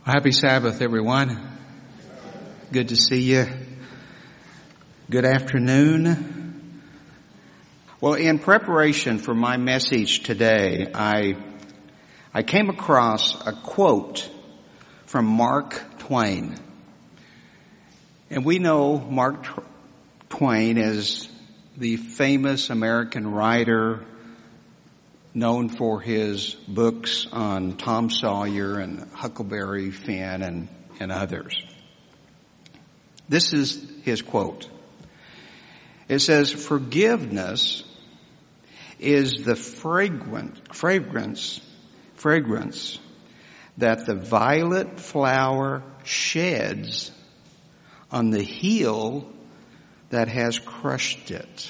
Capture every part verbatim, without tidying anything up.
Happy Sabbath, everyone. Good to see you. Good afternoon. Well, in preparation for my message today, I I came across a quote from Mark Twain. And we know Mark Twain as the famous American writer known for his books on Tom Sawyer and Huckleberry Finn and, and others. This is his quote. It says, "Forgiveness is the fragrant, fragrance, fragrance that the violet flower sheds on the heel that has crushed it."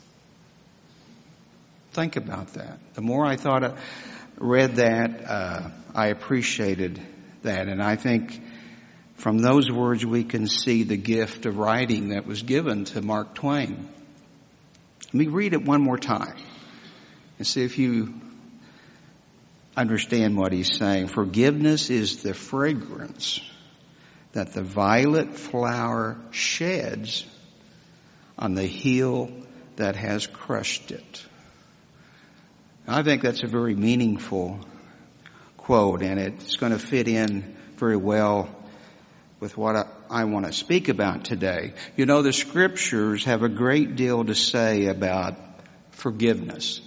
Think about that. The more I thought, I read that, uh, I appreciated that. And I think from those words we can see the gift of writing that was given to Mark Twain. Let me read it one more time and see if you understand what he's saying. Forgiveness is the fragrance that the violet flower sheds on the heel that has crushed it. I think that's a very meaningful quote, and it's going to fit in very well with what I, I want to speak about today. You know, the scriptures have a great deal to say about forgiveness.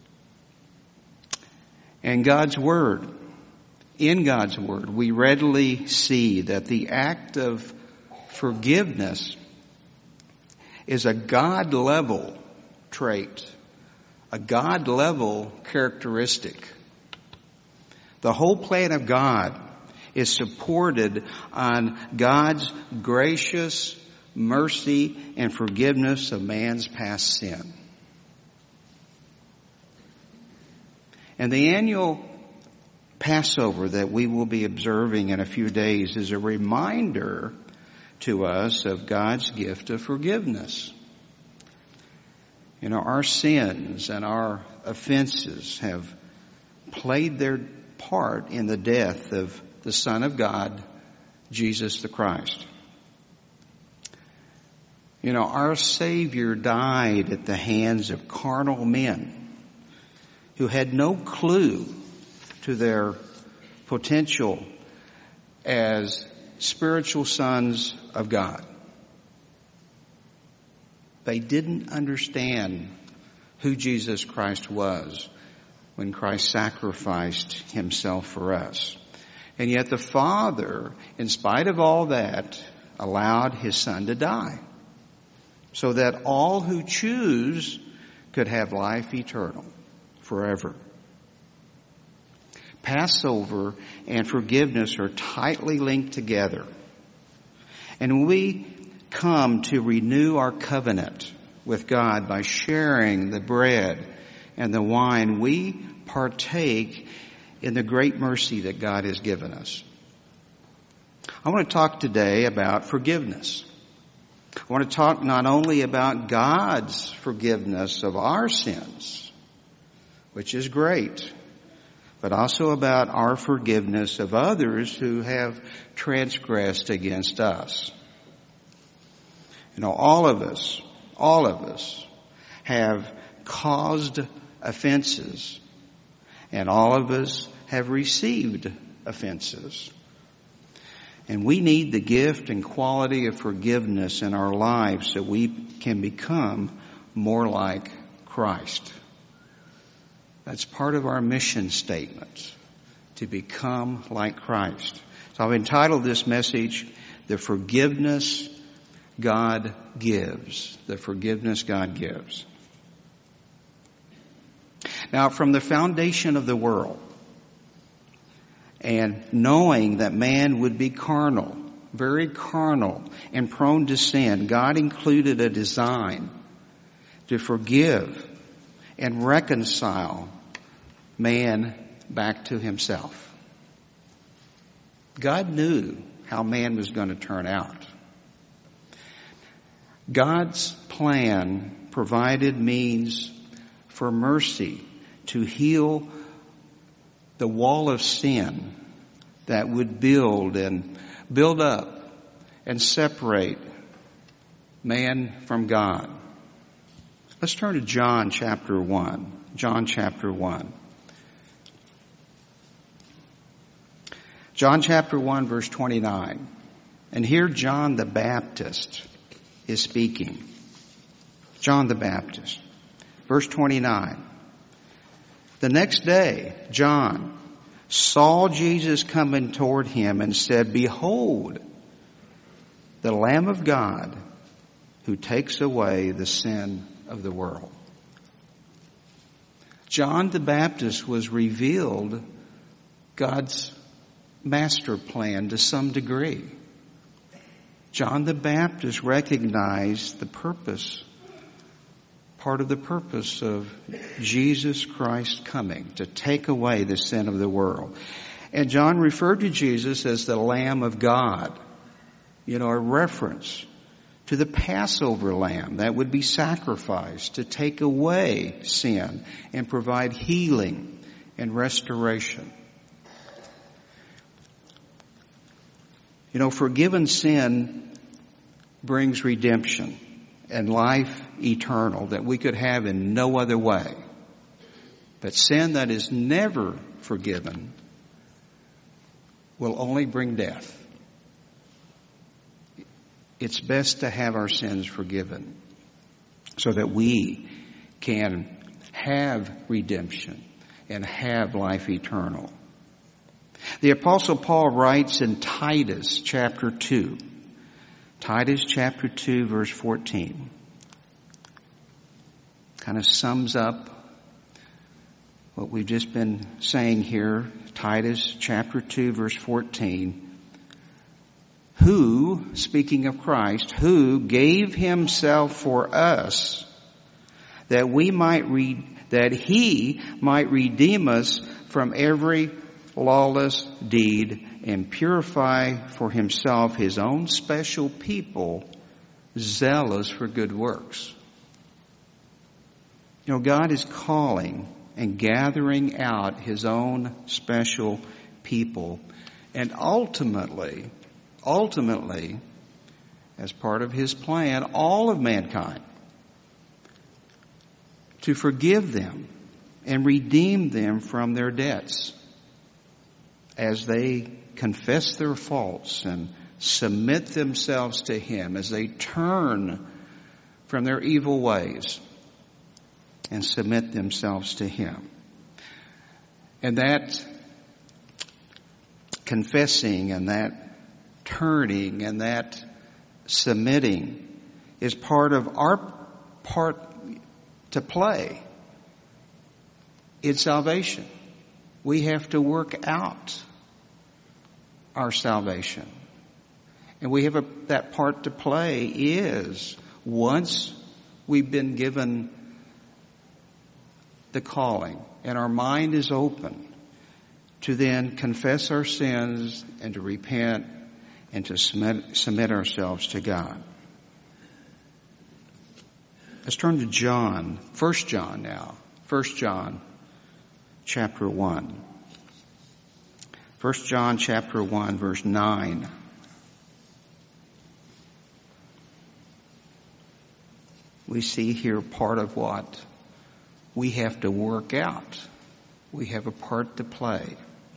And God's Word, in God's Word, we readily see that the act of forgiveness is a God-level trait. A God-level characteristic. The whole plan of God is supported on God's gracious mercy and forgiveness of man's past sin. And the annual Passover that we will be observing in a few days is a reminder to us of God's gift of forgiveness. You know, our sins and our offenses have played their part in the death of the Son of God, Jesus the Christ. You know, our Savior died at the hands of carnal men who had no clue to their potential as spiritual sons of God. They didn't understand who Jesus Christ was when Christ sacrificed himself for us. And yet the Father, in spite of all that, allowed his Son to die so that all who choose could have life eternal forever. Passover and forgiveness are tightly linked together. And we come to renew our covenant with God by sharing the bread and the wine. We partake in the great mercy that God has given us. I want to talk today about forgiveness. I want to talk not only about God's forgiveness of our sins, which is great, but also about our forgiveness of others who have transgressed against us. You know, all of us, all of us have caused offenses, and all of us have received offenses. And we need the gift and quality of forgiveness in our lives so we can become more like Christ. That's part of our mission statement, to become like Christ. So I've entitled this message, The Forgiveness God Gives. The Forgiveness God Gives. Now, from the foundation of the world, and knowing that man would be carnal, very carnal, and prone to sin, God included a design to forgive and reconcile man back to himself. God knew how man was going to turn out. God's plan provided means for mercy to heal the wall of sin that would build and build up and separate man from God. Let's turn to John chapter one. John chapter one. John chapter one, verse twenty-nine. And here John the Baptist is speaking. John the Baptist. Verse twenty-nine. The next day, John saw Jesus coming toward him and said, Behold, the Lamb of God who takes away the sin of the world. John the Baptist was revealed God's master plan to some degree. John the Baptist recognized the purpose, part of the purpose of Jesus Christ coming to take away the sin of the world. And John referred to Jesus as the Lamb of God, you know, a reference to the Passover lamb that would be sacrificed to take away sin and provide healing and restoration. You know, forgiven sin brings redemption and life eternal that we could have in no other way. But sin that is never forgiven will only bring death. It's best to have our sins forgiven so that we can have redemption and have life eternal. The Apostle Paul writes in Titus chapter two, Titus chapter two, verse fourteen, kind of sums up what we've just been saying here. Titus chapter two, verse fourteen. Who, speaking of Christ, who gave himself for us that we might read, that he might redeem us from every lawless deed and purify for himself his own special people, zealous for good works. You know, God is calling and gathering out his own special people, and ultimately, ultimately, as part of his plan, all of mankind, to forgive them and redeem them from their debts as they confess their faults and submit themselves to him, as they turn from their evil ways and submit themselves to him. And that confessing and that turning and that submitting is part of our part to play in salvation. We have to work out our salvation. And we have a, that part to play is once we've been given the calling and our mind is open to then confess our sins and to repent and to submit, submit ourselves to God. Let's turn to John, First John now. First John chapter one. First John chapter one, verse nine. We see here part of what we have to work out. We have a part to play.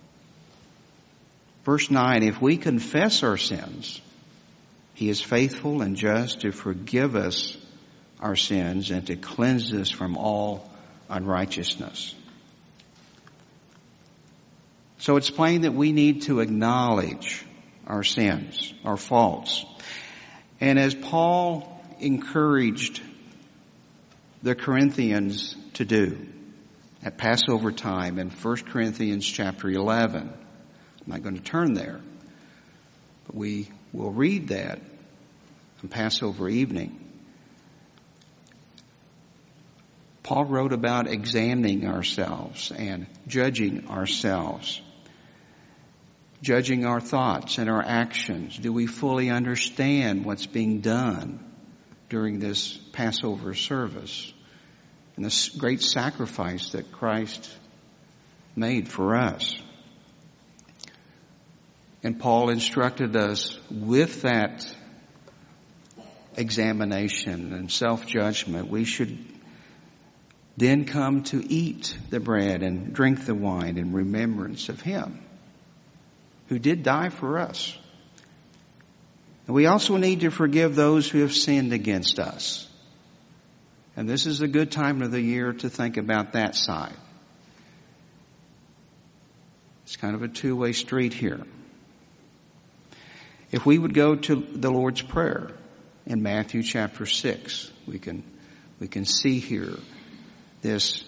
Verse nine, if we confess our sins, he is faithful and just to forgive us our sins and to cleanse us from all unrighteousness. So it's plain that we need to acknowledge our sins, our faults. And as Paul encouraged the Corinthians to do at Passover time in First Corinthians chapter eleven, I'm not going to turn there, but we will read that on Passover evening. Paul wrote about examining ourselves and judging ourselves, judging our thoughts and our actions. Do we fully understand what's being done during this Passover service and this great sacrifice that Christ made for us? And Paul instructed us with that examination and self-judgment, we should then come to eat the bread and drink the wine in remembrance of Him who did die for us. And we also need to forgive those who have sinned against us. And this is a good time of the year to think about that side. It's kind of a two-way street here. If we would go to the Lord's Prayer in Matthew chapter six, we can, we can see here this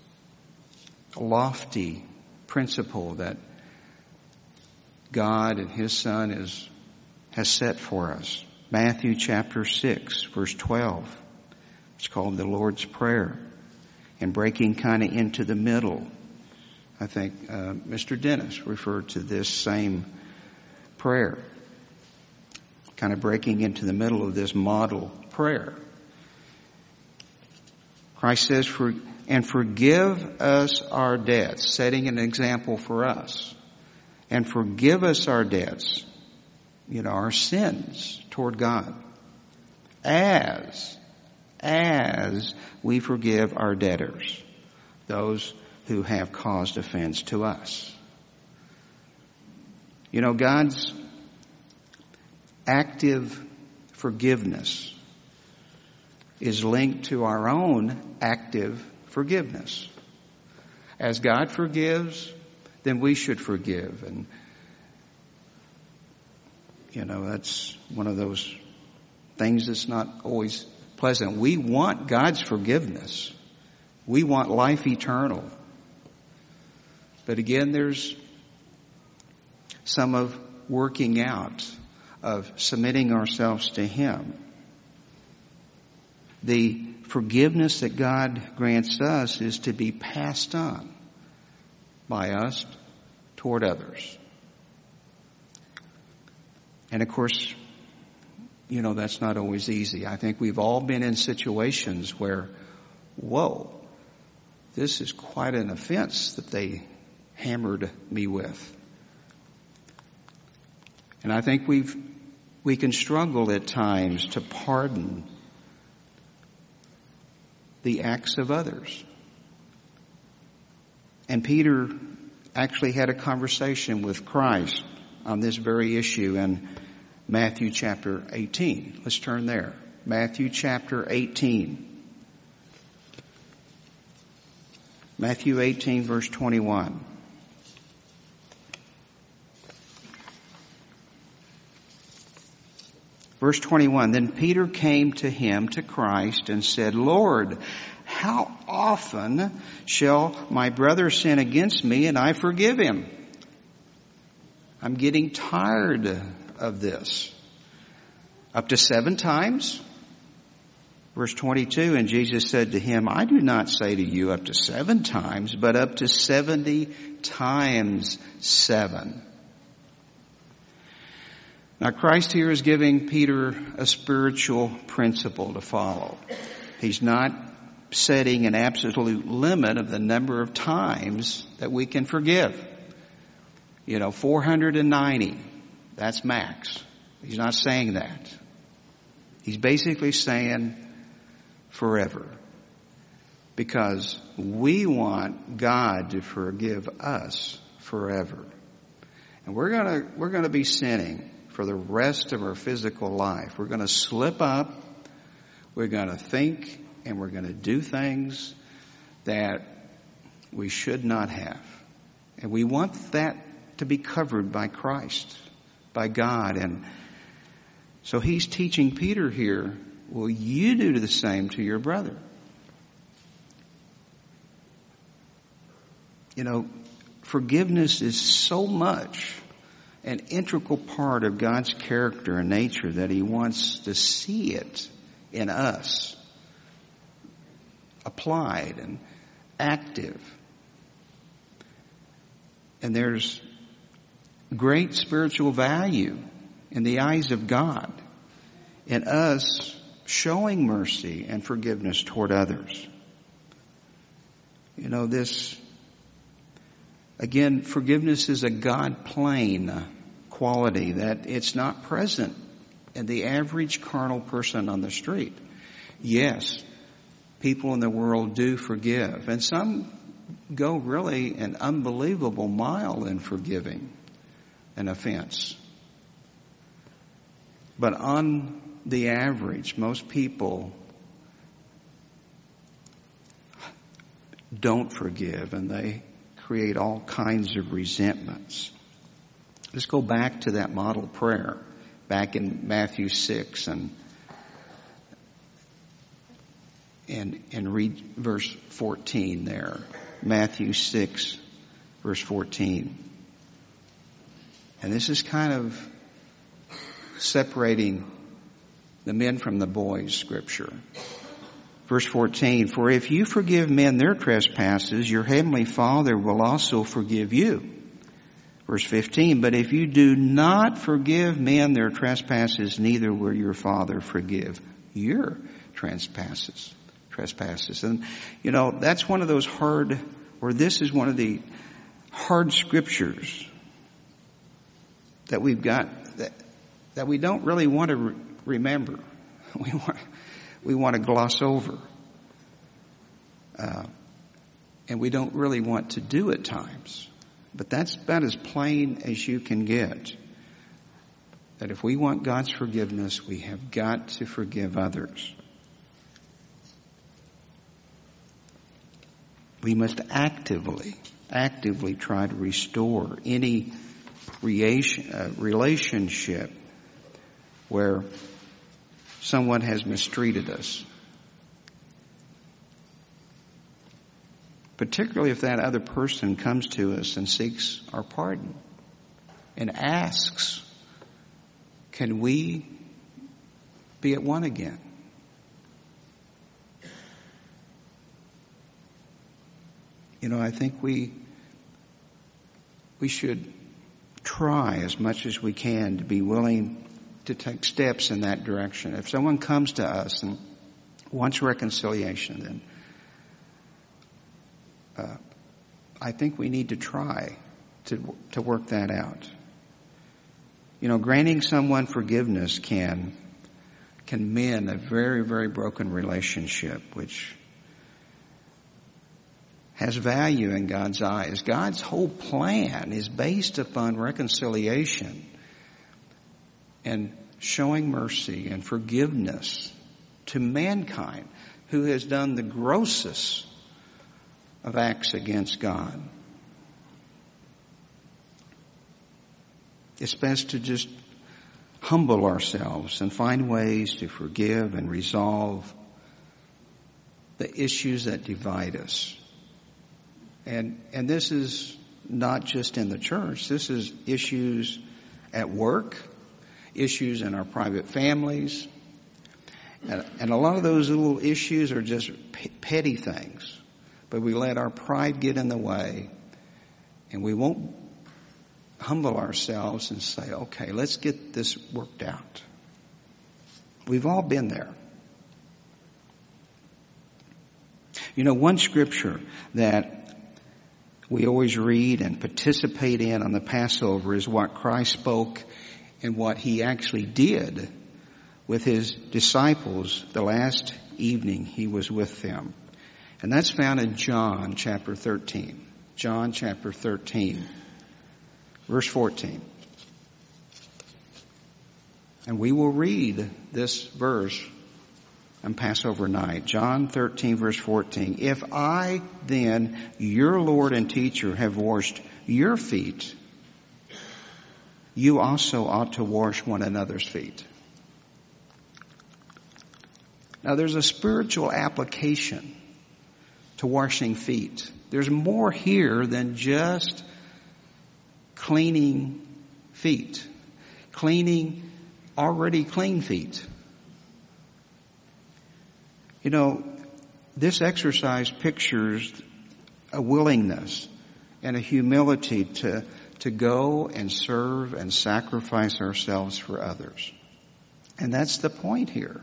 lofty principle that God and His Son is, has set for us. Matthew chapter six, verse twelve. It's called the Lord's Prayer. And breaking kind of into the middle, I think uh, Mister Dennis referred to this same prayer. Kind of breaking into the middle of this model prayer. Christ says, for, and forgive us our debts, setting an example for us. And forgive us our debts, you know, our sins toward God, as, as we forgive our debtors, those who have caused offense to us. You know, God's active forgiveness is linked to our own active forgiveness. As God forgives, then we should forgive. And, you know, that's one of those things that's not always pleasant. We want God's forgiveness. We want life eternal. But again, there's some of working out, of submitting ourselves to Him. The forgiveness that God grants us is to be passed on by us toward others. And of course, you know, that's not always easy. I think we've all been in situations where, whoa, this is quite an offense that they hammered me with. And I think we've, we can struggle at times to pardon the acts of others. And Peter actually had a conversation with Christ on this very issue in Matthew chapter eighteen. Let's turn there. Matthew chapter eighteen. Matthew eighteen, verse twenty-one. Verse twenty-one, then Peter came to him, to Christ, and said, Lord, how often shall my brother sin against me and I forgive him? I'm getting tired of this. Up to seven times? Verse twenty-two, and Jesus said to him, I do not say to you up to seven times, but up to seventy times seven. Now Christ here is giving Peter a spiritual principle to follow. He's not setting an absolute limit of the number of times that we can forgive. You know, four hundred ninety, that's max. He's not saying that. He's basically saying forever. Because we want God to forgive us forever. And we're gonna, we're gonna be sinning for the rest of our physical life. We're going to slip up. We're going to think and we're going to do things that we should not have. And we want that to be covered by Christ, by God. And so He's teaching Peter here, will you do the same to your brother? You know, forgiveness is so much an integral part of God's character and nature that He wants to see it in us, applied and active. And there's great spiritual value in the eyes of God in us showing mercy and forgiveness toward others. You know, this, again, forgiveness is a God plane quality that it's not present in the average carnal person on the street. Yes, people in the world do forgive, and some go really an unbelievable mile in forgiving an offense. But on the average, most people don't forgive, and they create all kinds of resentments. Let's go back to that model prayer, back in Matthew six, and and and read verse fourteen there. Matthew six, verse fourteen. And this is kind of separating the men from the boys, Scripture. Verse fourteen, for if you forgive men their trespasses, your heavenly Father will also forgive you. Verse fifteen, but if you do not forgive men their trespasses, neither will your Father forgive your trespasses. Trespasses. And, you know, that's one of those hard, or this is one of the hard scriptures that we've got, that, that we don't really want to re- remember. We want, we want to gloss over. Uh, and we don't really want to do at times. But that's about as plain as you can get. That if we want God's forgiveness, we have got to forgive others. We must actively, actively try to restore any relationship where someone has mistreated us. Particularly if that other person comes to us and seeks our pardon and asks, can we be at one again? You know, I think we we should try as much as we can to be willing to take steps in that direction. If someone comes to us and wants reconciliation, then uh, I think we need to try to to work that out. You know, granting someone forgiveness can can mend a very, very broken relationship, which has value in God's eyes. God's whole plan is based upon reconciliation and showing mercy and forgiveness to mankind who has done the grossest of acts against God. It's best to just humble ourselves and find ways to forgive and resolve the issues that divide us. And and this is not just in the church. This is issues at work, issues in our private families. And, and a lot of those little issues are just p- petty things. But we let our pride get in the way, and we won't humble ourselves and say, okay, let's get this worked out. We've all been there. You know, one scripture that we always read and participate in on the Passover is what Christ spoke and what he actually did with his disciples the last evening he was with them. And that's found in John chapter thirteen. John chapter thirteen, verse fourteen. And we will read this verse on Passover night. John thirteen, verse fourteen. If I then, your Lord and teacher, have washed your feet, you also ought to wash one another's feet. Now there's a spiritual application to washing feet. There's more here than just cleaning feet. Cleaning already clean feet. You know, this exercise pictures a willingness and a humility to, to go and serve and sacrifice ourselves for others. And that's the point here.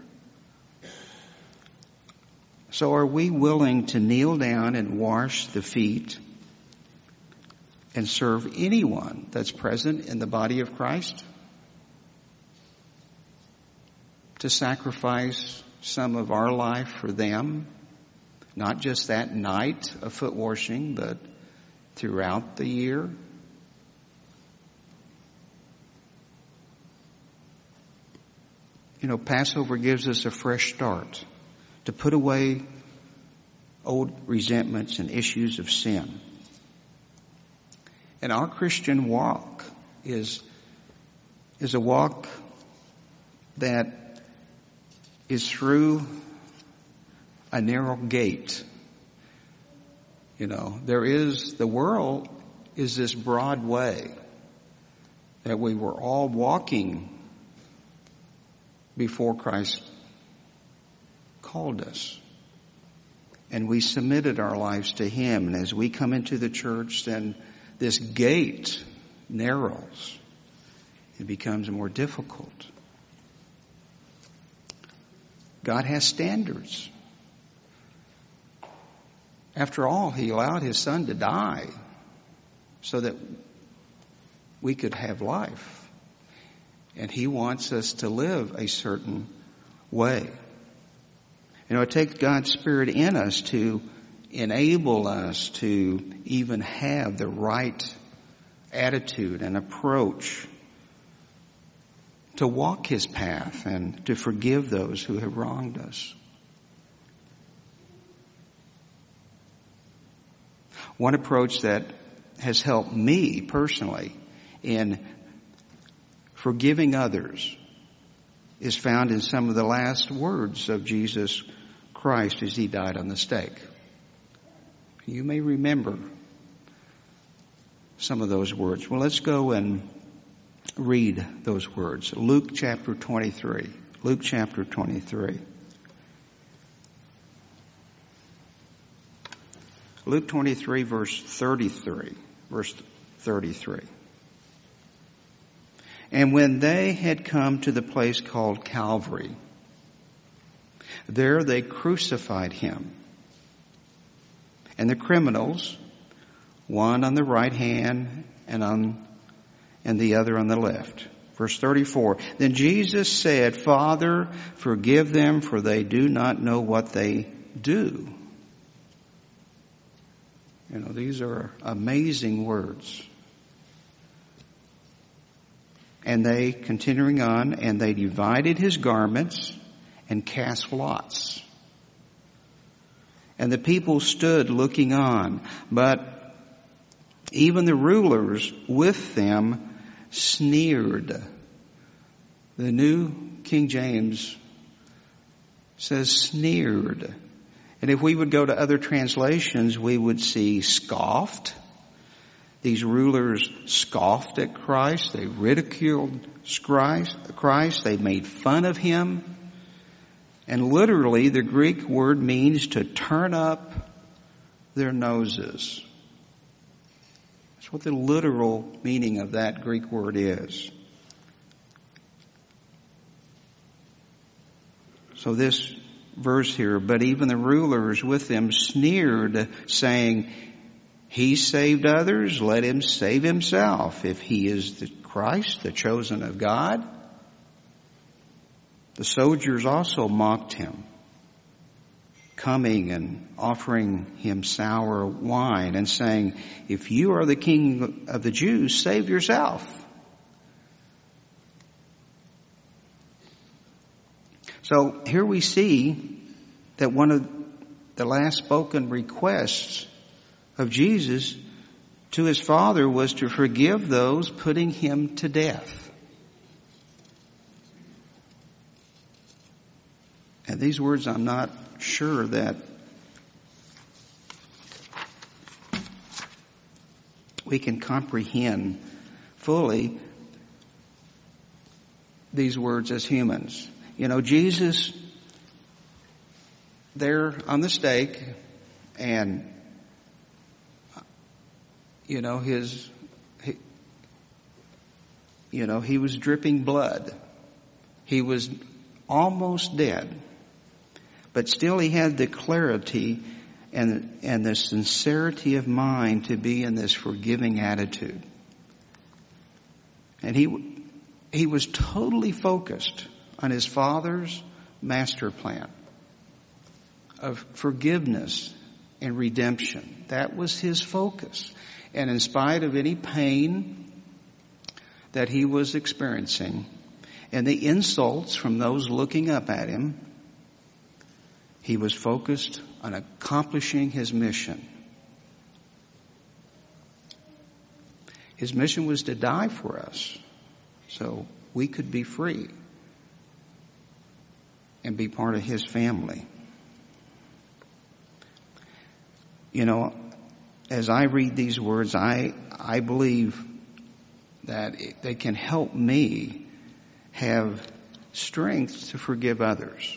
So are we willing to kneel down and wash the feet and serve anyone that's present in the body of Christ? To sacrifice some of our life for them, not just that night of foot washing, but throughout the year? You know, Passover gives us a fresh start to put away old resentments and issues of sin. And our Christian walk is, is a walk that is through a narrow gate. You know, there is, the world is this broad way that we were all walking before Christ called us. And we submitted our lives to Him. And as we come into the church, then this gate narrows. It becomes more difficult. God has standards. After all, He allowed His Son to die so that we could have life. And He wants us to live a certain way. You know, it takes God's Spirit in us to enable us to even have the right attitude and approach to walk His path and to forgive those who have wronged us. One approach that has helped me personally in forgiving others is found in some of the last words of Jesus Christ as He died on the stake. You may remember some of those words. Well, let's go and read those words. Luke chapter twenty-three. Luke chapter twenty-three. Luke twenty-three, verse thirty-three. Verse thirty-three. And when they had come to the place called Calvary, there they crucified Him. And the criminals, one on the right hand and on and the other on the left. Verse thirty-four. Then Jesus said, Father, forgive them, for they do not know what they do. You know, these are amazing words. And they, continuing on, and they divided His garments and cast lots. And the people stood looking on, but even the rulers with them sneered. The New King James says sneered. And if we would go to other translations, we would see scoffed. These rulers scoffed at Christ. They ridiculed Christ. They made fun of Him. And literally, the Greek word means to turn up their noses. That's what the literal meaning of that Greek word is. So this verse here, but even the rulers with them sneered, saying, He saved others, let Him save Himself, if He is the Christ, the chosen of God. The soldiers also mocked Him, coming and offering Him sour wine and saying, If you are the King of the Jews, save yourself. So here we see that one of the last spoken requests of Jesus to His Father was to forgive those putting Him to death. And these words, I'm not sure that we can comprehend fully these words as humans. You know, Jesus, there on the stake, and you know, his, he, you know, he was dripping blood. He was almost dead. But still he had the clarity and, and the sincerity of mind to be in this forgiving attitude. And he, he was totally focused on his Father's master plan of forgiveness and redemption. That was his focus. And in spite of any pain that he was experiencing and the insults from those looking up at him, he was focused on accomplishing his mission. His mission was to die for us so we could be free and be part of his family. You know, as I read these words, I I believe that it, they can help me have strength to forgive others.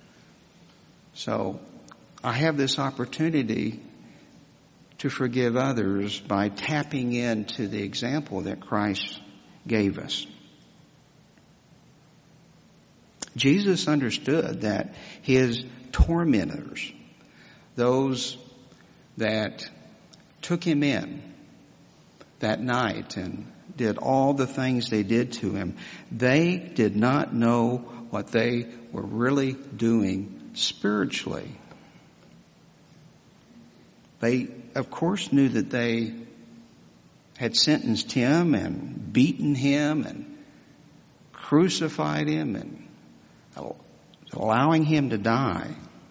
So I have this opportunity to forgive others by tapping into the example that Christ gave us. Jesus understood that his tormentors, those that took him in that night and did all the things they did to him, they did not know what they were really doing spiritually. They, of course, knew that they had sentenced him and beaten him and crucified him and allowing him to die.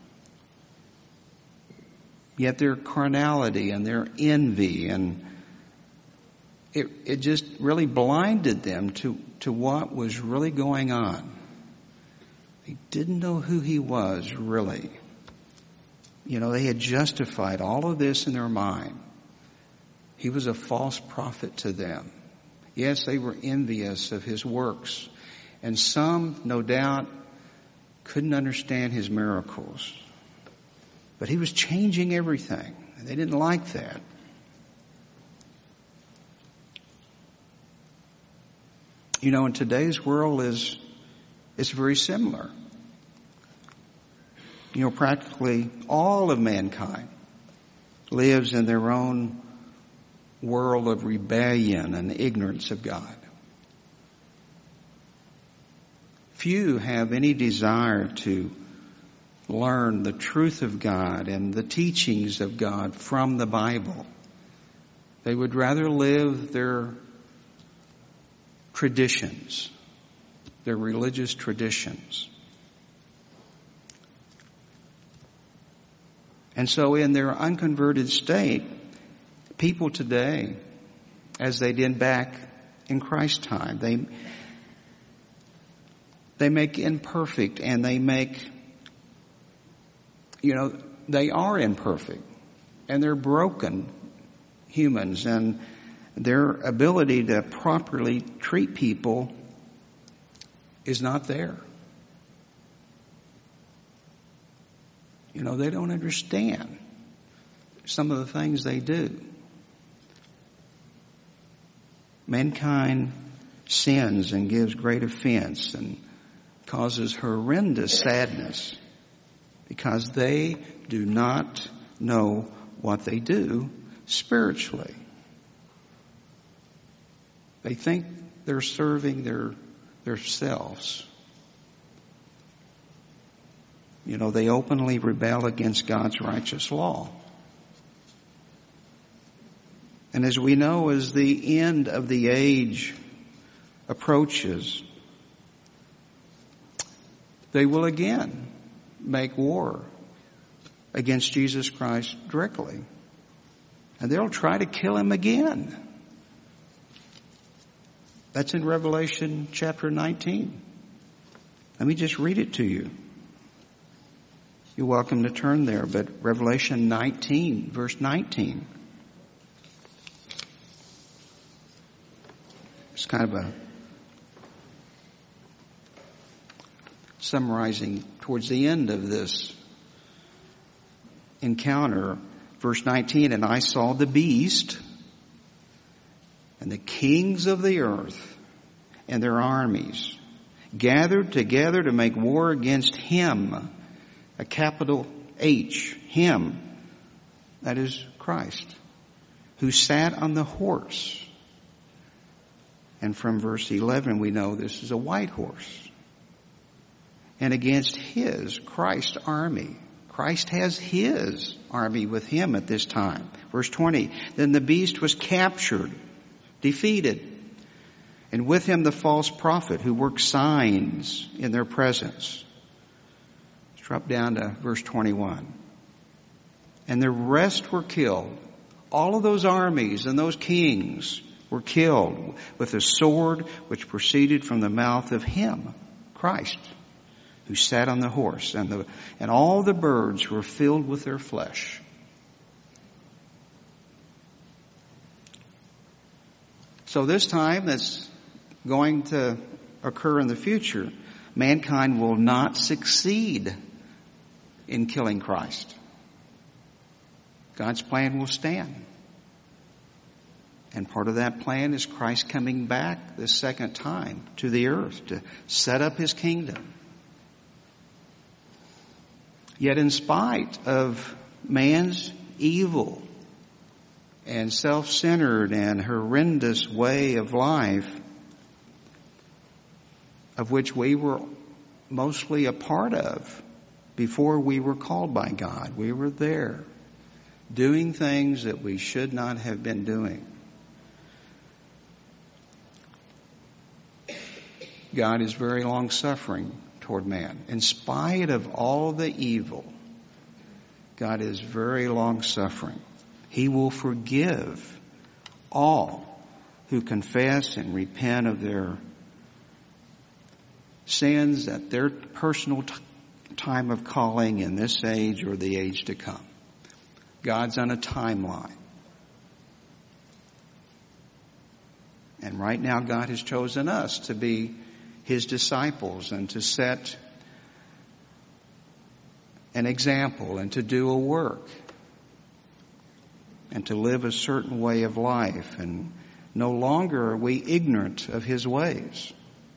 Yet their carnality and their envy and it, it just really blinded them to, to what was really going on. They didn't know who he was really. You know, they had justified all of this in their mind. He was a false prophet to them. Yes, they were envious of his works. And some, no doubt, couldn't understand his miracles. But he was changing everything. And they didn't like that. You know, in today's world is, is very similar. You know, practically all of mankind lives in their own world of rebellion and ignorance of God. Few have any desire to learn the truth of God and the teachings of God from the Bible. They would rather live their traditions, their religious traditions. And so in their unconverted state, people today, as they did back in Christ's time, they they make imperfect and they make, you know, they are imperfect and they're broken humans, and their ability to properly treat people is not there. You know, they don't understand some of the things they do. Mankind sins and gives great offense and causes horrendous sadness because they do not know what they do spiritually. They think they're serving their their selves. You know, they openly rebel against God's righteous law. And as we know, as the end of the age approaches, they will again make war against Jesus Christ directly. And they'll try to kill him again. That's in Revelation chapter nineteen. Let me just read it to you. You're welcome to turn there, but Revelation nineteen, verse nineteen. It's kind of a summarizing towards the end of this encounter. Verse nineteen, and I saw the beast and the kings of the earth and their armies gathered together to make war against him, a capital H, him, that is Christ, who sat on the horse. And from verse eleven we know this is a white horse. And against his, Christ's army. Christ has his army with him at this time. Verse twenty, then the beast was captured, defeated, and with him the false prophet who worked signs in their presence. Let's drop down to verse twenty-one. And the rest were killed. All of those armies and those kings were killed with a sword which proceeded from the mouth of him, Christ, who sat on the horse, and the and all the birds were filled with their flesh. So this time that's going to occur in the future, mankind will not succeed in killing Christ. God's plan will stand. And part of that plan is Christ coming back the second time to the earth to set up his kingdom. Yet in spite of man's evil and self-centered and horrendous way of life, of which we were mostly a part of before we were called by God, we were there doing things that we should not have been doing. God is very long-suffering toward man. In spite of all the evil, God is very long-suffering. He will forgive all who confess and repent of their sins at their personal t- time of calling in this age or the age to come. God's on a timeline. And right now God has chosen us to be his disciples and to set an example and to do a work and to live a certain way of life. And no longer are we ignorant of his ways.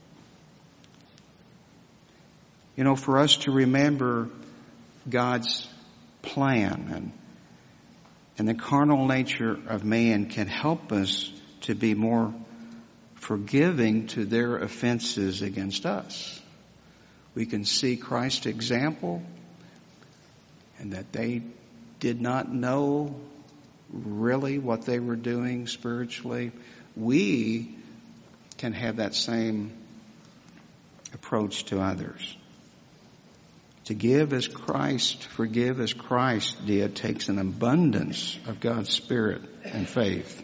You know, for us to remember God's plan and and the carnal nature of man can help us to be more forgiving to their offenses against us. We can see Christ's example and that they did not know really what they were doing spiritually. We can have that same approach to others. To give as Christ, forgive as Christ did, takes an abundance of God's Spirit and faith.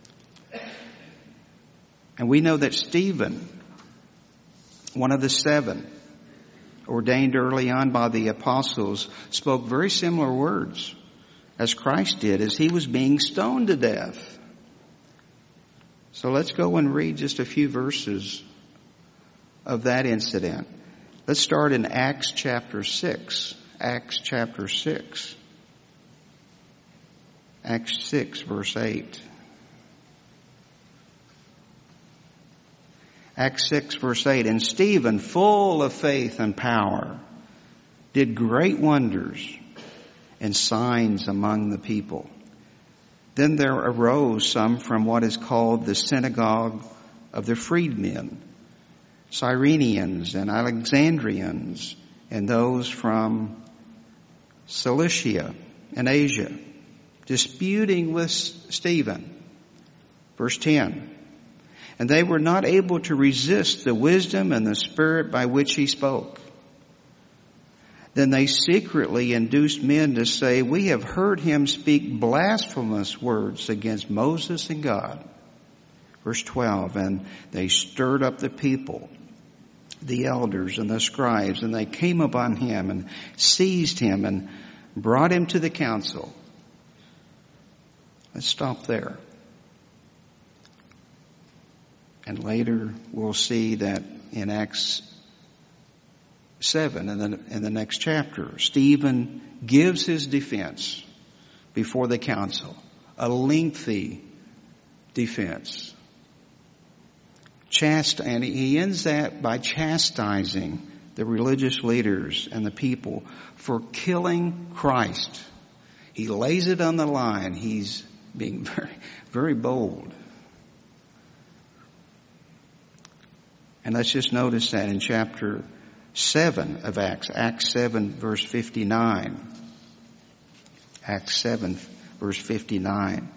And we know that Stephen, one of the seven, ordained early on by the apostles, spoke very similar words as Christ did as he was being stoned to death. So let's go and read just a few verses of that incident. Let's start in Acts chapter six. Acts chapter six. Acts six verse eight. Acts six verse eight. And Stephen, full of faith and power, did great wonders and signs among the people. Then there arose some from what is called the synagogue of the freedmen, Cyrenians and Alexandrians, and those from Cilicia and Asia, disputing with Stephen. Verse ten. And they were not able to resist the wisdom and the spirit by which he spoke. Then they secretly induced men to say, we have heard him speak blasphemous words against Moses and God. Verse twelve, and they stirred up the people, the elders and the scribes, and they came upon him and seized him and brought him to the council. Let's stop there. And later we'll see that in Acts seven, in the, in the next chapter, Stephen gives his defense before the council, a lengthy defense. Chast- and he ends that by chastising the religious leaders and the people for killing Christ. He lays it on the line. He's being very, very bold. And let's just notice that in chapter seven of Acts, Acts seven verse fifty-nine. Acts seven verse fifty-nine.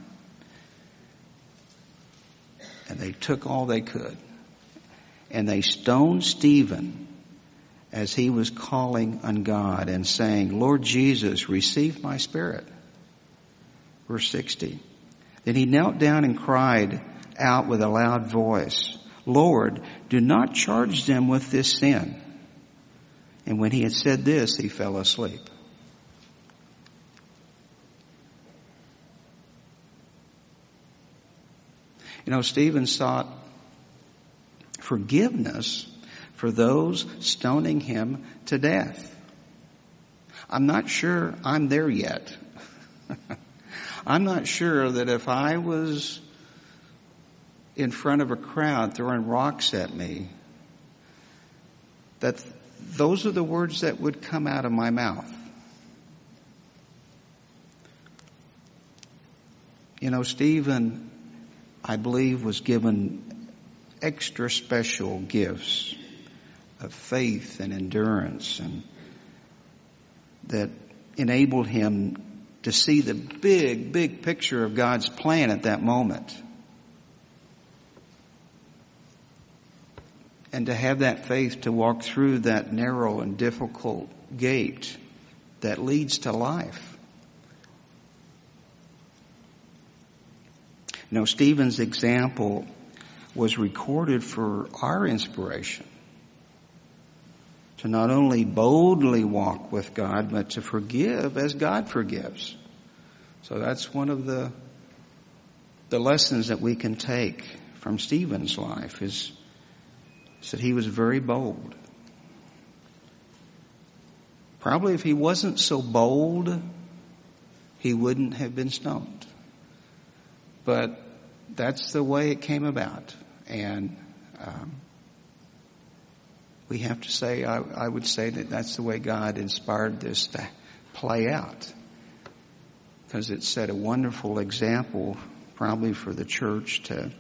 And they took all they could. And they stoned Stephen as he was calling on God and saying, Lord Jesus, receive my spirit. Verse sixty. Then he knelt down and cried out with a loud voice, Lord, do not charge them with this sin. And when he had said this, he fell asleep. You know, Stephen sought forgiveness for those stoning him to death. I'm not sure I'm there yet. I'm not sure that if I was in front of a crowd throwing rocks at me, that those are the words that would come out of my mouth. You know, Stephen, I believe, was given extra special gifts of faith and endurance, and that enabled him to see the big, big picture of God's plan at that moment. And to have that faith to walk through that narrow and difficult gate that leads to life. You know, Stephen's example was recorded for our inspiration. To not only boldly walk with God, but to forgive as God forgives. So that's one of the, the lessons that we can take from Stephen's life is is that he was very bold. Probably if he wasn't so bold, he wouldn't have been stoned. But that's the way it came about. And um, we have to say, I, I would say that that's the way God inspired this to play out. Because it set a wonderful example probably for the church to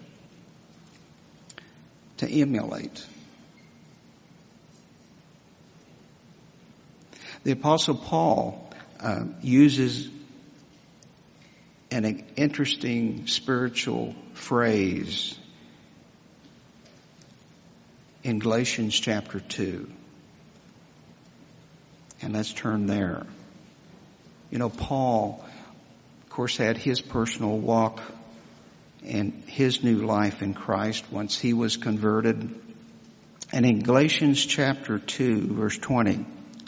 to emulate. The Apostle Paul uh, uses an interesting spiritual phrase in Galatians chapter two. And let's turn there. You know, Paul, of course, had his personal walk and his new life in Christ once he was converted. And in Galatians chapter two, verse twenty,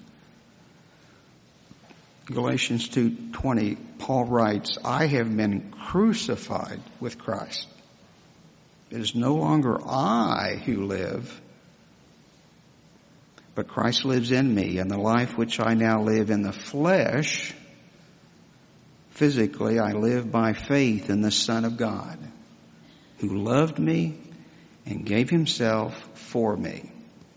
Galatians two twenty, Paul writes, I have been crucified with Christ. It is no longer I who live, but Christ lives in me, and the life which I now live in the flesh, physically, I live by faith in the Son of God, who loved me and gave himself for me.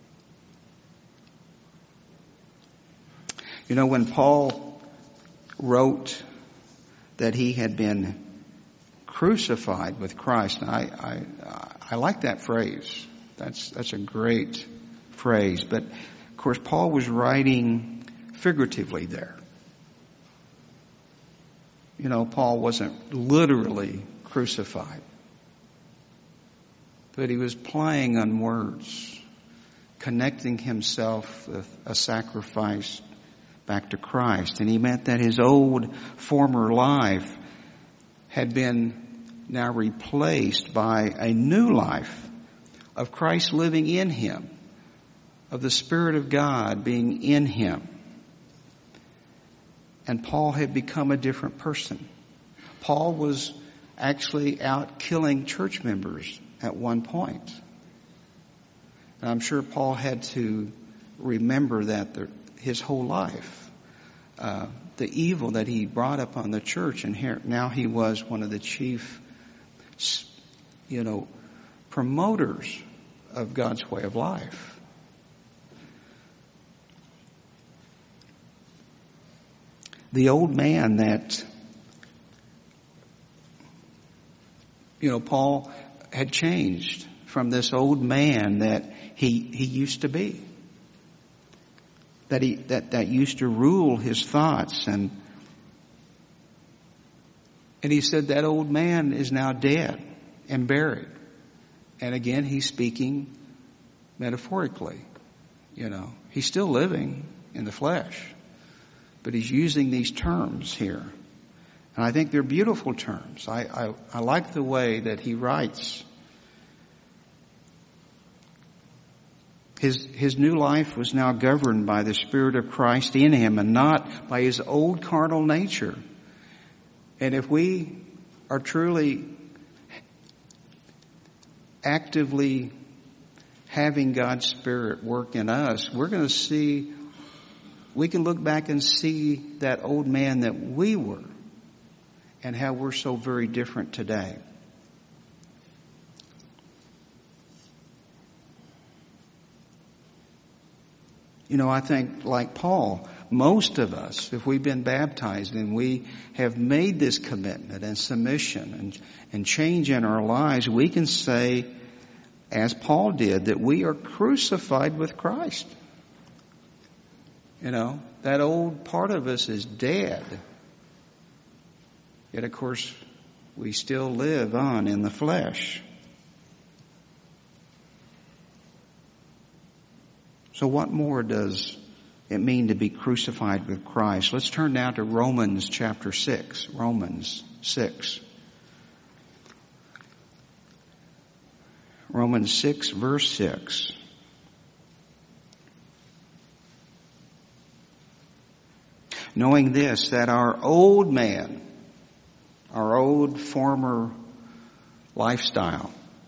You know, when Paul wrote that he had been crucified with Christ, and I, I, I like that phrase. That's, that's a great phrase. But, of course, Paul was writing figuratively there. You know, Paul wasn't literally crucified. But he was playing on words, connecting himself with a sacrifice back to Christ. And he meant that his old former life had been now replaced by a new life of Christ living in him, of the Spirit of God being in him. And Paul had become a different person. Paul was actually out killing church members at one point. And I'm sure Paul had to remember that the, his whole life, uh, the evil that he brought upon the church, and here now he was one of the chief, you know, promoters of God's way of life. the old man that, you know, Paul had changed from this old man that he he used to be. That he that, that used to rule his thoughts, and and he said that old man is now dead and buried. And again, he's speaking metaphorically. You know, he's still living in the flesh, but he's using these terms here. And I think they're beautiful terms. I, I, I like the way that he writes. His, his new life was now governed by the Spirit of Christ in him and not by his old carnal nature. And if we are truly actively having God's Spirit work in us, we're going to see, we can look back and see that old man that we were and how we're so very different today. You know, I think like Paul, most of us, if we've been baptized and we have made this commitment and submission and, and change in our lives, we can say, as Paul did, that we are crucified with Christ. You know, that old part of us is dead. Yet, of course, we still live on in the flesh. So what more does it mean to be crucified with Christ? Let's turn now to Romans chapter six. Romans six. Romans six, verse six. Knowing this, that our old man, our old former lifestyle,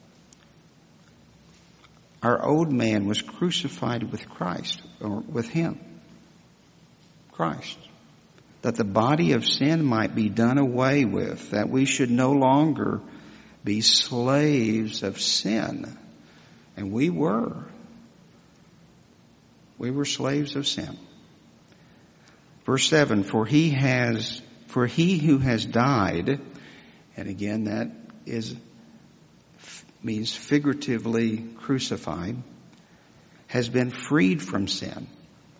our old man was crucified with Christ, or with him, Christ, that the body of sin might be done away with, that we should no longer be slaves of sin. And we were. We were slaves of sin. Verse seven, for he has, for he who has died, and again that is means figuratively crucified, has been freed from sin.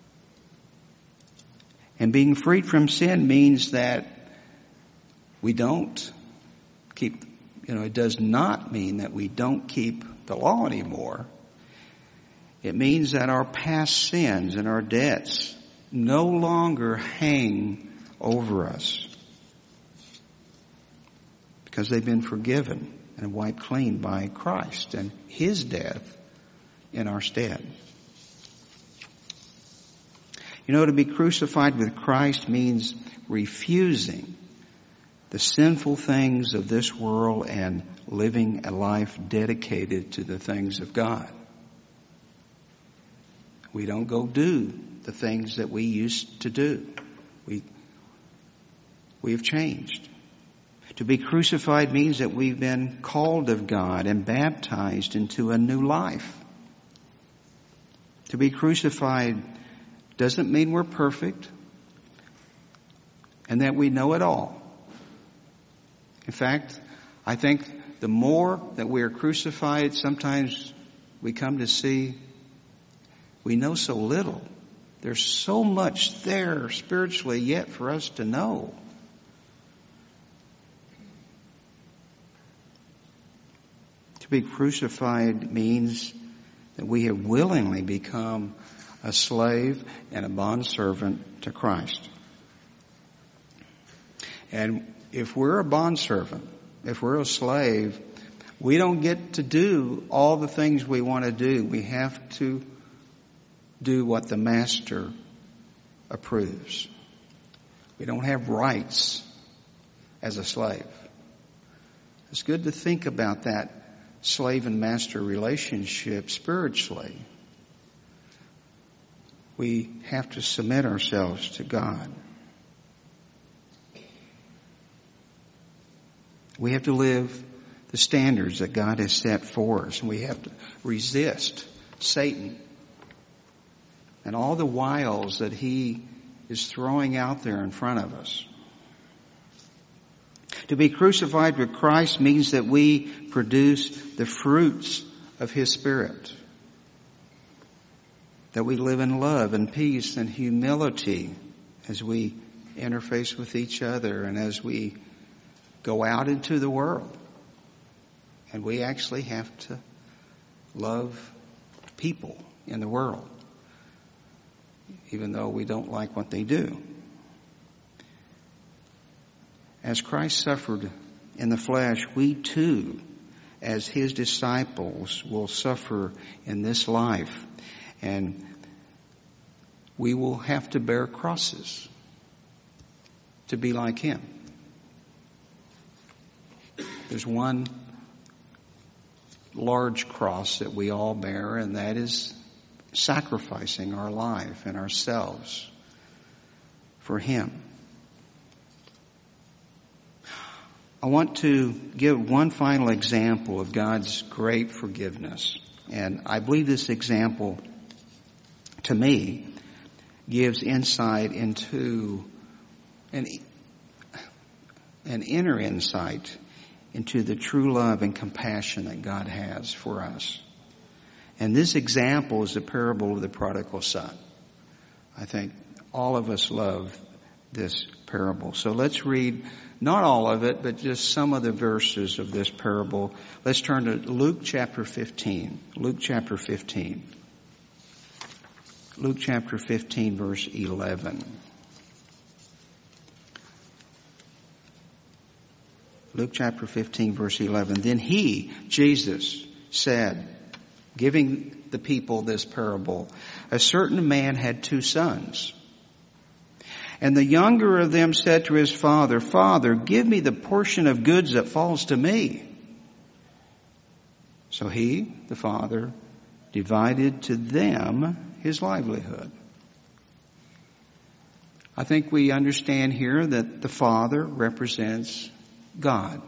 And being freed from sin means that we don't keep, you know, it does not mean that we don't keep the law anymore. It means that our past sins and our debts no longer hang over us because they've been forgiven and wiped clean by Christ and his death in our stead. You know, to be crucified with Christ means refusing the sinful things of this world and living a life dedicated to the things of God. We don't go do the things that we used to do. We, we have changed. To be crucified means that we've been called of God and baptized into a new life. To be crucified doesn't mean we're perfect and that we know it all. In fact, I think the more that we are crucified, sometimes we come to see we know so little. There's so much there spiritually yet for us to know. To be crucified means that we have willingly become a slave and a bondservant to Christ. And if we're a bondservant, if we're a slave, we don't get to do all the things we want to do. We have to do what the master approves. We don't have rights as a slave. It's good to think about that slave and master relationship spiritually. We have to submit ourselves to God. We have to live the standards that God has set for us. And we have to resist Satan and all the wiles that he is throwing out there in front of us. To be crucified with Christ means that we produce the fruits of His Spirit. That we live in love and peace and humility as we interface with each other and as we go out into the world. And we actually have to love people in the world, even though we don't like what they do. As Christ suffered in the flesh, we too, as His disciples, will suffer in this life. And we will have to bear crosses to be like Him. There's one large cross that we all bear, and that is sacrificing our life and ourselves for Him. I want to give one final example of God's great forgiveness. And I believe this example, to me, gives insight into an, an inner insight into the true love and compassion that God has for us. And this example is the parable of the prodigal son. I think all of us love this parable. So let's read, not all of it, but just some of the verses of this parable. Let's turn to Luke chapter fifteen. Luke chapter fifteen. Luke chapter fifteen, verse eleven. Luke chapter fifteen, verse eleven. Then He, Jesus, said, giving the people this parable, a certain man had two sons. And the younger of them said to his father, Father, give me the portion of goods that falls to me. So he, the father, divided to them his livelihood. I think we understand here that the Father represents God.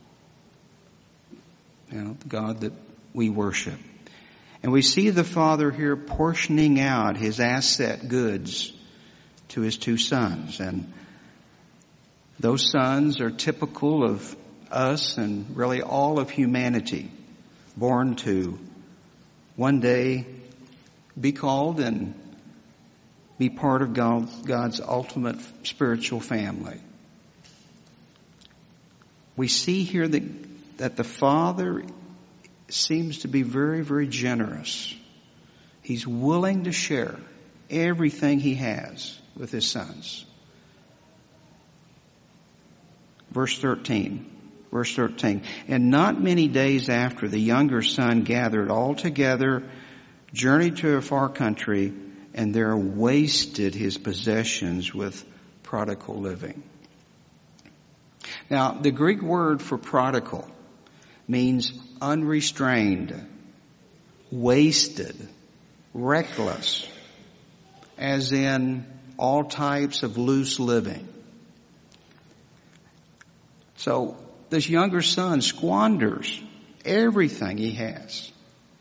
You know, the God that we worship. And we see the Father here portioning out His asset goods to His two sons. And those sons are typical of us and really all of humanity, born to one day be called and be part of God, God's ultimate spiritual family. We see here that, that the Father seems to be very, very generous. He's willing to share everything He has with His sons. Verse thirteen. Verse thirteen. And not many days after, the younger son gathered all together, journeyed to a far country, and there wasted his possessions with prodigal living. Now, the Greek word for prodigal means unrestrained, wasted, reckless, as in all types of loose living. So this younger son squanders everything he has.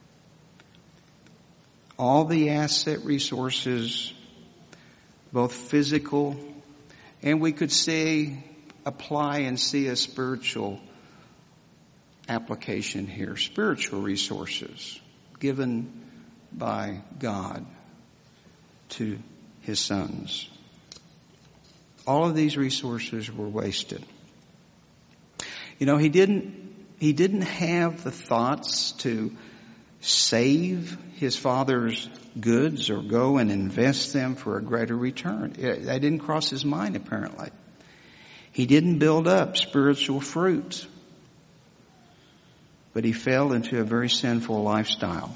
All the asset resources, both physical, and we could say, apply and see a spiritual application here. Spiritual resources given by God to His sons. All of these resources were wasted. You know, he didn't, he didn't have the thoughts to save his father's goods or go and invest them for a greater return. That didn't cross his mind, apparently. He didn't build up spiritual fruit, but he fell into a very sinful lifestyle.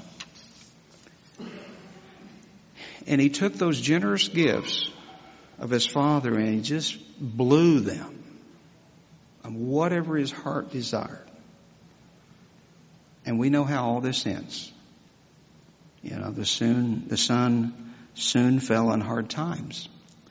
And he took those generous gifts of his father and he just blew them on whatever his heart desired. And we know how all this ends. You know, the soon the son soon fell on hard times.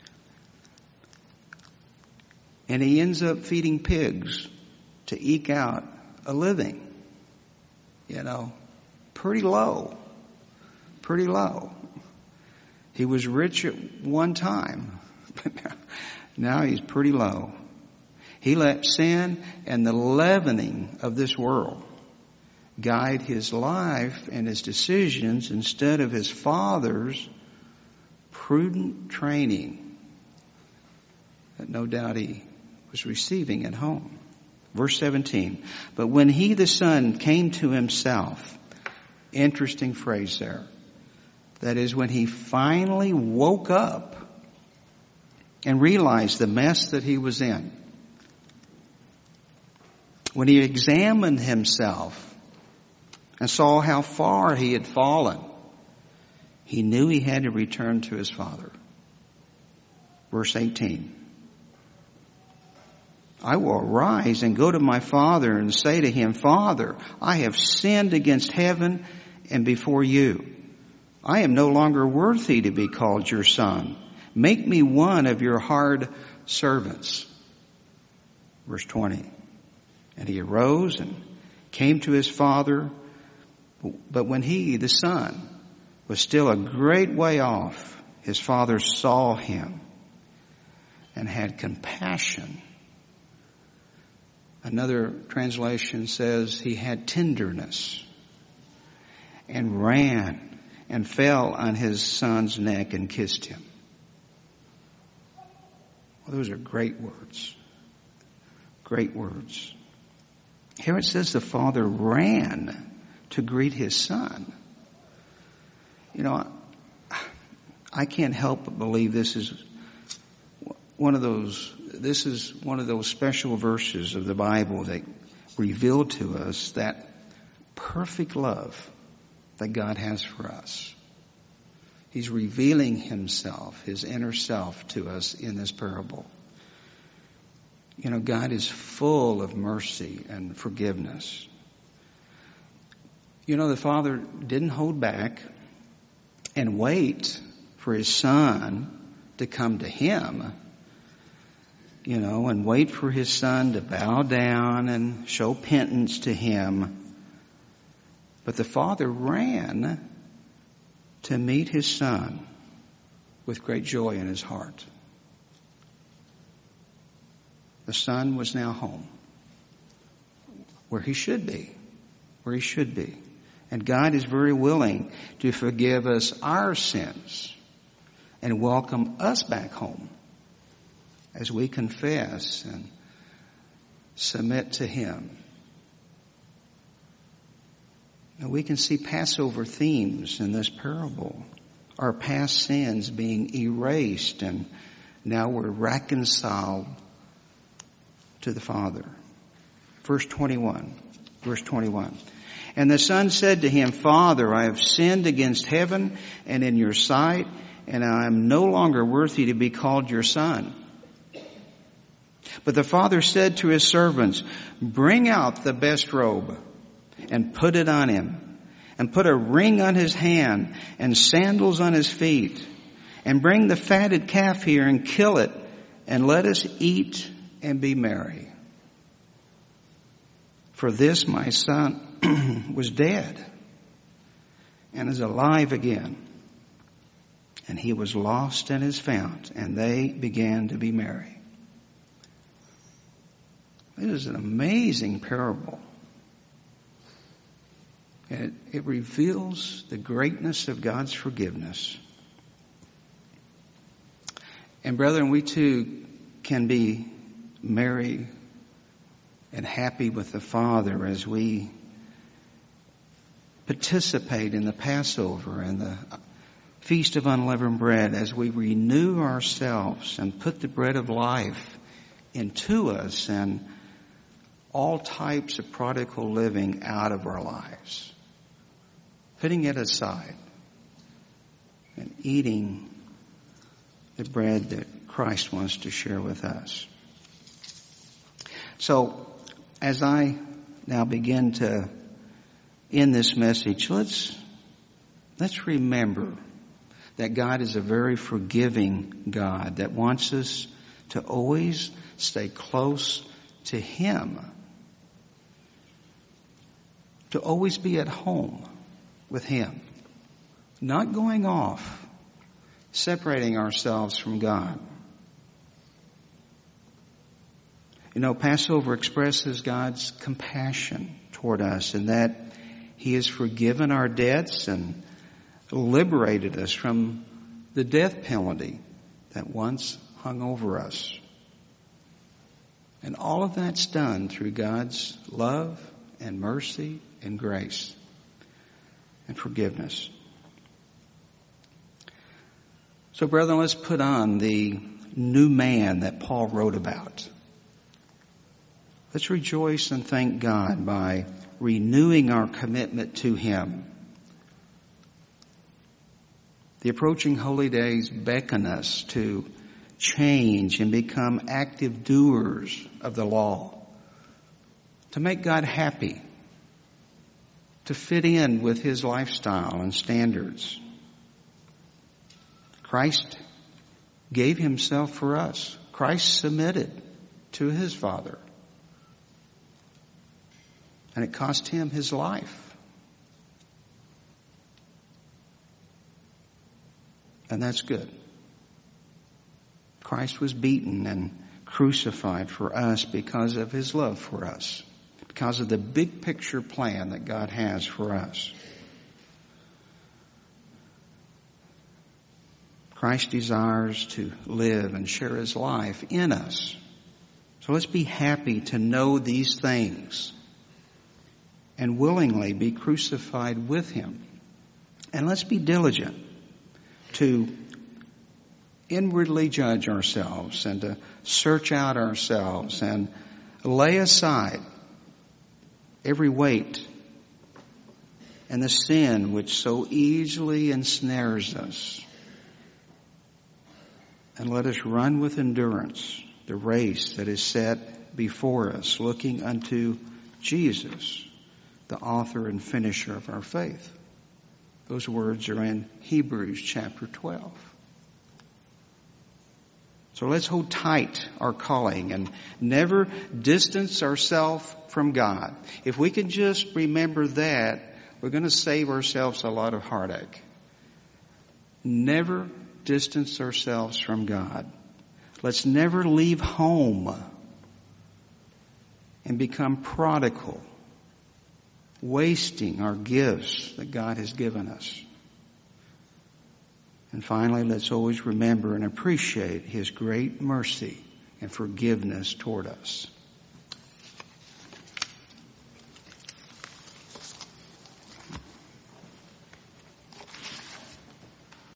And he ends up feeding pigs to eke out a living. You know, pretty low. Pretty low. He was rich at one time. But now, now he's pretty low. He let sin and the leavening of this world guide his life and his decisions instead of his father's prudent training that no doubt he was receiving at home. Verse seventeen, but when he, the son, came to himself, interesting phrase there. That is, when he finally woke up and realized the mess that he was in. When he examined himself and saw how far he had fallen, he knew he had to return to his father. Verse eighteen. I will arise and go to my father and say to him, Father, I have sinned against heaven and before you. I am no longer worthy to be called your son. Make me one of your hard servants. Verse twenty. And he arose and came to his father. But when he, the son, was still a great way off, his father saw him and had compassion. Another translation says he had tenderness and ran and fell on his son's neck and kissed him. Well, those are great words. Great words. Here it says the father ran to greet his son. You know, I can't help but believe this is one of those, this is one of those special verses of the Bible that reveal to us that perfect love that God has for us. He's revealing himself, his inner self to us in this parable. You know, God is full of mercy and forgiveness. You know, the Father didn't hold back and wait for his son to come to him, you know, and wait for his son to bow down and show penance to him. But the Father ran to meet his son with great joy in his heart. The son was now home, where he should be, where he should be. And God is very willing to forgive us our sins and welcome us back home as we confess and submit to him. Now we can see Passover themes in this parable. Our past sins being erased, and now we're reconciled to the Father. Verse twenty-one. Verse twenty-one. And the son said to him, Father, I have sinned against heaven and in your sight, and I am no longer worthy to be called your son. But the father said to his servants, bring out the best robe and put it on him, and put a ring on his hand and sandals on his feet, and bring the fatted calf here and kill it, and let us eat and be merry. For this my son was dead and is alive again, and he was lost and is found, and they began to be merry. It is an amazing parable. It, it reveals the greatness of God's forgiveness. And brethren, we too can be merry and happy with the Father as we participate in the Passover and the Feast of Unleavened Bread, as we renew ourselves and put the bread of life into us and all types of prodigal living out of our lives, putting it aside and eating the bread that Christ wants to share with us. So, as I now begin to end this message, let's let's remember that God is a very forgiving God that wants us to always stay close to Him, to always be at home with Him, not going off, separating ourselves from God. You know, Passover expresses God's compassion toward us in that He has forgiven our debts and liberated us from the death penalty that once hung over us. And all of that's done through God's love and mercy and grace and forgiveness. So, brethren, let's put on the new man that Paul wrote about. Let's rejoice and thank God by renewing our commitment to Him. The approaching holy days beckon us to change and become active doers of the law, to make God happy, to fit in with His lifestyle and standards. Christ gave Himself for us. Christ submitted to His Father. And it cost Him His life. And that's good. Christ was beaten and crucified for us because of His love for us, because of the big picture plan that God has for us. Christ desires to live and share His life in us. So let's be happy to know these things and willingly be crucified with Him. And let's be diligent to inwardly judge ourselves and to search out ourselves and lay aside every weight and the sin which so easily ensnares us. And let us run with endurance the race that is set before us, looking unto Jesus, the author and finisher of our faith. Those words are in Hebrews chapter twelve. So let's hold tight our calling and never distance ourselves from God. If we can just remember that, we're going to save ourselves a lot of heartache. Never distance ourselves from God. Let's never leave home and become prodigal, wasting our gifts that God has given us. And finally, let's always remember and appreciate His great mercy and forgiveness toward us.